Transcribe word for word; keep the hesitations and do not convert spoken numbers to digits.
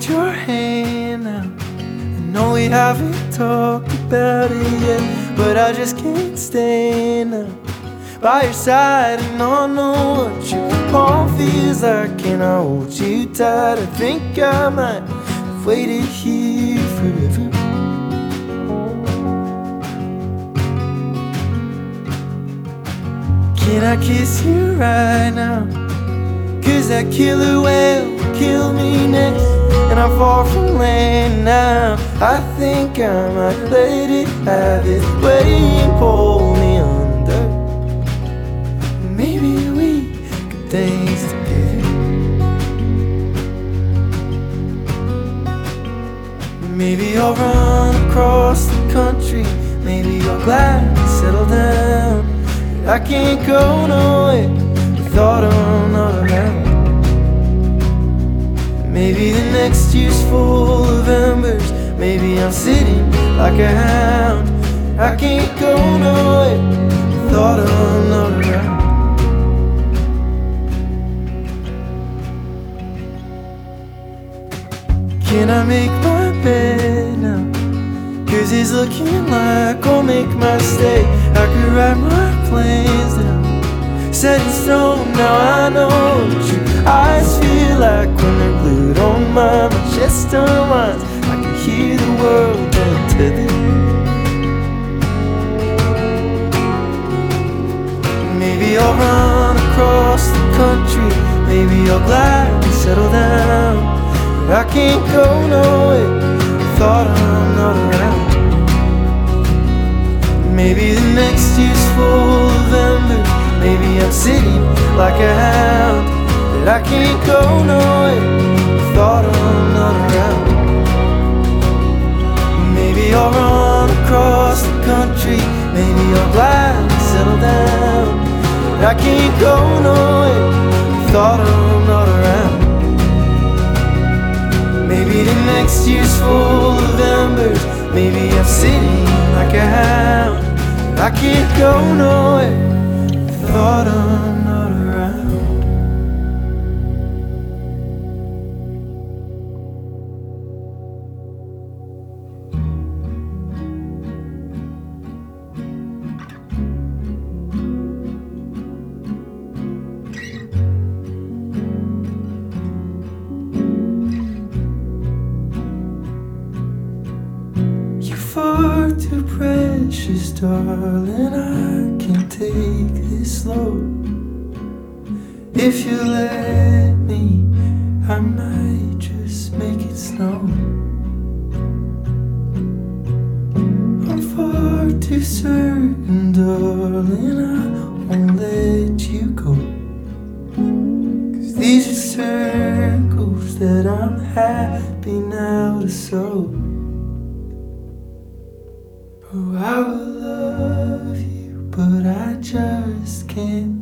hold your hand now. I know we haven't talked about it yet, but I just can't stand now by your side, and I know what your palm feels like. Can I hold you tight? I think I might have waited here forever. Can I kiss you right now? Cause that killer whale will kill me next, and I'm far from land now. I think I might let it have its way and pull me under. Maybe we could dance together. Maybe I'll run across the country. Maybe I'll gladly settle down. I can't go nowhere without I'm not around. Maybe the next year's full of embers. Maybe I'm sitting like a hound. I can't go nowhere without I'm not around. Can I make my bed now? Cause it's looking like I'll make my stay. I could write my plans down, set in stone. Now I know what your eyes feel like when they're glued on my chest unwinds. I can hear the world untethered. Maybe I'll run across the country. Maybe I'll gladly settle down. I can't go nowhere without I'm not around. Maybe the next year's full of embers. Maybe I'm sitting like a hound. But I can't go nowhere without I'm not around. Maybe I'll run across the country. Maybe I'll gladly settle down. But I can't go nowhere without I'm not around. Maybe the next year's full of embers. Maybe I'm sitting like a hound. I can't go nowhere without I'm not around. Far too precious, darling, I can't take this load. If you let me, I might just make it snow. I'm far too certain, darling, I won't let you go. Cause these are circles that I'm happy now to sow. Oh, I will love you, but I just can't